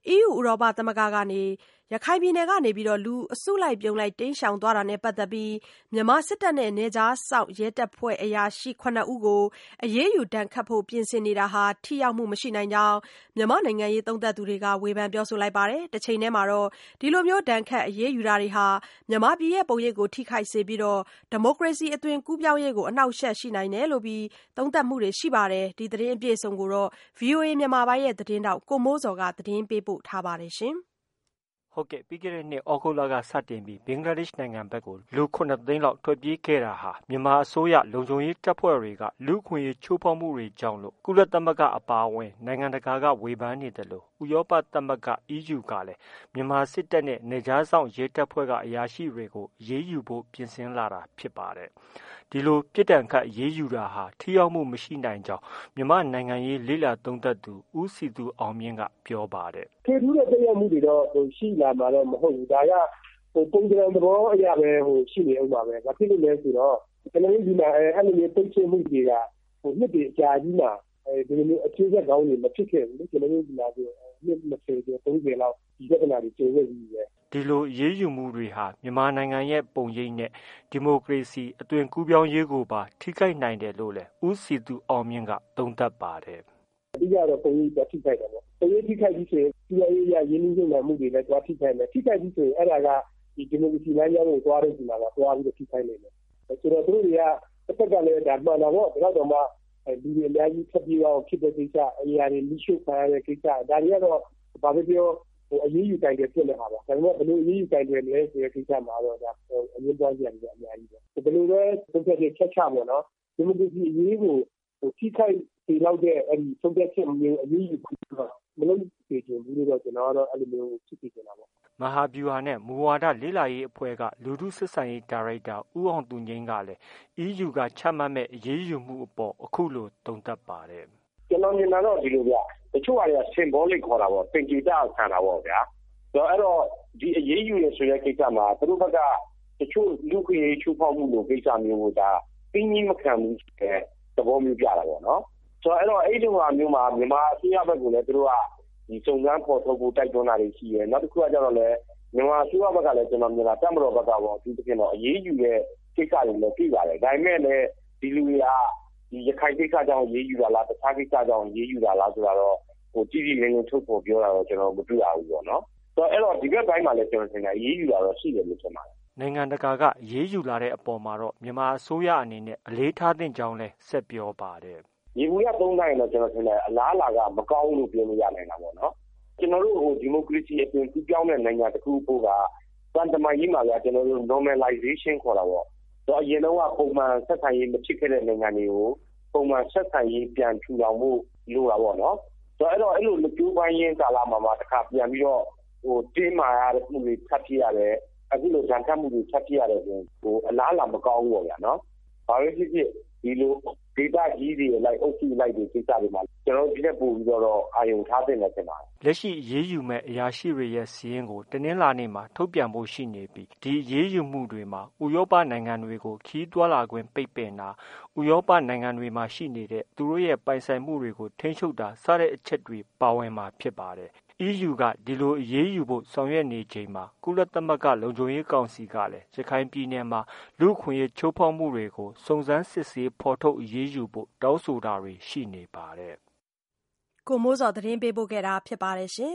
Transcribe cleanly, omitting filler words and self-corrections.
EU ဥရောပသမဂ္ဂကနေရခိုင်ပြည်နယ်ကနေလူအစုလိုက်ပြုံလိုက်တိမ်းရှောင်သွားတာနဲ့ပတ်သက်ပြီးမြန်မာစစ်တပ်နဲ့နယ်ခြားစောင့်ရဲတပ်ဖွဲ့အရာရှိ 7 ဦးကိုအရေးယူဒဏ်ခတ်ဖို့ပြင်ဆင်နေတာဟာထိရောက်မှုမရှိနိုင်ကြောင်းမြန်မာနိုင်ငံရေးသုံးသပ်သူတွေကဝေဖန်ပြောဆိုလိုက်ပါတယ်။တချိန်တည်းမှာတော့ဒီလိုမျိုးဒဏ်ခတ်အရေးယူတာတွေဟာမြန်မာပြည်ရဲ့ပုံရိပ်ကိုထိခိုက်စေပြီးဒီမိုကရေစီအသွင်ကူးပြောင်းရေးကိုအနှောက်အယှက်ရှိနိုင်တယ်လို့သုံးသပ်မှုတွေရှိပါတယ်။ဒီသတင်းအပြည့်အစုံကိုတော့ VOA မြန်မာပိုင်းရဲ့သတင်းထောက်ကိုမိုးဇော်ကသတင်းပေးပို့ထားပါတယ်။ဟုတ်ကဲ့ပြီးခဲ့တဲ့နှစ်ဩဂုတ်လကစတင်ပြီးဘင်္ဂလားဒေ့ရှ်နိုင်ငံဘက်ကိုလူ ၇ သိန်းလောက်ထွက်ပြေးခဲ့တာဟာမြန်မာအစိုးရလုံခြုံရေးတပ်ဖွဲ့တွေကလူ့အခွင့်အရေးချိုးဖောက်မှုတွေကြောင့်လို့ကုလသမဂ္ဂအပါအဝင်နိုင်ငံတကာကဝေဖန်နေသလိုဥရောပသမဂ္ဂ EU ကလည်းမြန်မာစစ်တပ်နဲ့နယ်ခြားစောင့်ရဲတပ်ဖွဲ့ကအရာရှိတွေကိုအရေးယူဖို့ပြင်ဆင်လာတာဖြစ်ပါတယ်။ဒီလိုပြစ်ဒဏ်ခတ်အရေးယူတာဟာထိရောက်မှုမရှိနိုင်ကြောင်းမြန်မာနိုင်ငံရေးလေ့လာသုံးသပ်သူဦးစည်သူအောင်မြင့်ကပြောပါတယ်။ထွေထူးတဲ့သက်ရောက်မှုတွေတော့ရှိလာမှာတော့မဟုတ်ဘူး။ဒါကပုံစံသဘောအရပဲရှိနေအောင်ပါပဲ။ဘာဖြစ်လို့လဲဆိုတော့ကျွန်တော်တို့ဒီမှာအဲ့လိုမျိုးပိတ်ဆို့မှုတွေကနှစ်တွေအကြာကြီးမှာဒီလိုမျိုးအခြေဆက်ကောင်းတွေမဖြစ်ခဲ့ဘူးလေ။ကျွန်တော်တို့ဒီမှာဆိုနှစ်20ကျော်30လောက်ဒီပြဿနာတွေကြုံခဲ့ပြီးပဲ။ဒီလိုရေးယူမှုတွေဟာမြန်မာနိုင်ငံရဲ့ပုံရိပ်နဲ့ဒီမိုကရေစီအသွင်ကူးပြောင်းရေးကိုပါထိခိုက်နိုင်တယ်လို့လည်းဦးစည်သူအောင်မြင့်ကသုံးသပ်ပါတယ်။အဓိကတော့ပုံရိပ်ပဲထိခိုက်တယ်ပေါ့။ပုံရိပ်ထိခိုက်ပြီးဆိုရင်စီးပွားရေးရရင်းနှီးမြှုပ်နှံမှုတွေလည်းတွားထိခိုက်မယ်။ထိခိုက်ပြီးဆိုရင်အဲ့ဒါကဒီမိုကရေစီလမ်းကြောင်းကိုတွားတဲ့ဒီမှာကတွားပြီးထိခိုက်နေတယ်။ဆိုတော့သူတို့တွေကတစ်ဖက်ကလည်းဒါမှန်တာပေါ့။ဒါတော့မှလူတွေအများကြီးထပ်ပြီးတော့ဖြစ်တဲ့ကိစ္စအရာတွေလိရှို့ခံရတဲ့ကိစ္စဒါတွေကတော့ဘာပဲပြောအရေးယူတိုင်တယ်ဖြစ်နေတာပါ။ဒါပေမဲ့ဘယ်လိုအရေးယူတိုင်တယ်လဲဆိုတဲ့ကိစ္စမှာတော့ဒါအငြင်းပွားကြတယ်အများကြီးပဲ။ဘယ်လိုပဲသုံးဖြတ်ချက်ချက်ပေါ့နော်။ဒီမိုကရေစီအရေးကိုထိခိုက်စေလောက်တဲ့အဲ့ဒီသုံးဖြတ်ချက်မျိုးအရေးယူမလုပ်စေချင်ဘူးလို့တော့ကျွန်တော်ကတော့အဲ့လိုမျိုးဖြစ်စေချင်တာပေါ့။မဟာဗျူဟာနဲ့မူဝါဒလေ့လာရေးအဖွဲ့ကလူထုစစ်ဆန်ရေးဒါရိုက်တာဦးအောင်သူငိမ့်ကလည်း EU ကချမှတ်မဲ့အရေးယူမှုအပေါ်အခုလိုသုံးသပ်ပါတယ်။ကျွန်တော်မြင်တာတော့ဒီလိုဗျ။တချို့ဟာတွေက symbolic ခေါ်တာပေါ့။သင်္ကေတဆန်တာပေါ့ဗျာ။အဲ့တော့ဒီအရေးယူရဆိုတဲ့ကိစ္စမှာသူတို့ဘက်ကတချို့လူခွင့်ရေးချိုးဖောက်မှုလိုကိစ္စမျိုးကိုဒါတင်းကြီးမခံဘူးတဲ့သဘောမျိုးပြတာပေါ့နော်။အဲ့တော့အဲ့ဒီဟာမျိုးမှာမြန်မာအစိုးရဘက်ကလည်းသူတို့ကဒီစုံစမ်းဖော်ထုတ်ဖို့တိုက်တွန်းတာတွေရှိတယ်။နောက်တစ်ခုကကျတော့လည်းမြန်မာအစိုးရဘက်ကလည်းကျွန်တော်မြင်တာတပ်မတော်ဘက်ကပေါ့ဒီတစ်ခါတော့အရေးယူတဲ့ကိစ္စတွေလည်းပြပါတယ်။ဒါပေမဲ့လည်းဒီလူတွေကဒီရခိုင်ကိစ္စကြောင့်ရေးယူတာလားတခြားကိစ္စကြောင့်ရေးယူတာလားဆိုတာတော့ကြည့်ကြည့်လင်းလင်းထုတ်ဖော်ပြောတာတော့ကျွန်တော်မတွေ့ရဘူးပေါ့နော်။အဲ့တော့ဒီဘက်ပိုင်းမှာလည်းကျွန်တော်ထင်တယ်ရေးယူတာတော့ရှိတယ်လို့ထင်ပါတယ်။နိုင်ငံတကာကရေးယူလာတဲ့အပေါ်မှာတော့မြန်မာအစိုးရအနေနဲ့အလေးထားသင့်ကြောင်းလည်းဆက်ပြောပါတယ်။ရေဘူးရသုံးတိုင်းတော့ကျွန်တော်ထင်တယ်အလားအလာကမကောင်းဘူးလို့ပြောလို့ရနိုင်တာပေါ့နော်။ကျွန်တော်တို့ဒီမိုကရေစီအသွင်ကူးပြောင်းတဲ့နိုင်ငံတစ်ခုပို့ကတန်တမာရေးမှာကကျွန်တော်တို့ normalization ခေါ်တာပေါ့။အရင်တော့ပုံမှန်ဆက်ဆံရေးမဖြစ်ခဲ့တဲ့နိုင်ငံတွေကိုပုံမှန်ဆက်ဆံရေးပြန်ထူထောင်မှုလိုတာပေါ့နော်။အဲ့တော့အဲ့လိုကြိုးပမ်းရင်းကာလမှာတစ်ခါပြန်ပြီးတော့တင်းမာရတဲ့မှုတွေထပ်ဖြစ်ရတယ်။အခုလိုဂျန်ခတ်မှုတွေထပ်ဖြစ်ရတယ်ဆိုရင်အလားအလာမကောင်းဘူးပေါ့ဗျာနော်။ဘာပဲဖြစ်ဖြစ်ဒီလိုဒေတာကြီးတွေလိုက်အုပ်စုလိုက်တွေကိစ္စတွေမှာကျွန်တော်ဒီနေ့ပို့ပြီးတော့အာရုံထားတင်တယ်ထင်ပါတယ်။လက်ရှိရေးယူမဲ့အရာရှိတွေရဲ့စီးရင်ကိုတနင်္လာနေ့မှာထုတ်ပြန်ဖို့ရှိနေပြီးဒီရေးယူမှုတွေမှာဥရောပနိုင်ငံတွေကိုခီးသွွာလာခွင့်ပိတ်ပင်တာဥရောပနိုင်ငံတွေမှာရှိနေတဲ့သူတို့ရဲ့ပိုင်ဆိုင်မှုတွေကိုထိန်းချုပ်တာစတဲ့အချက်တွေပါဝင်မှာဖြစ်ပါတယ်။ EU ကဒီလိုအရေးယူဖို့ဆောင်ရွက်နေချိန်မှာကုလသမဂ္ဂလုံခြုံရေးကောင်စီကလည်းရခိုင်ပြည်နယ်မှာလူ့အခွင့်အရေးချိုးဖောက်မှုတွေကိုစုံစမ်းစစ်ဆေးဖော်ထုတ်အရေးယူဖို့တောင်းဆိုတာတွေရှိနေပါတယ်။ကိုမိုးဇော်သတင်းပေးပို့ခဲ့တာဖြစ်ပါတယ်ရှင်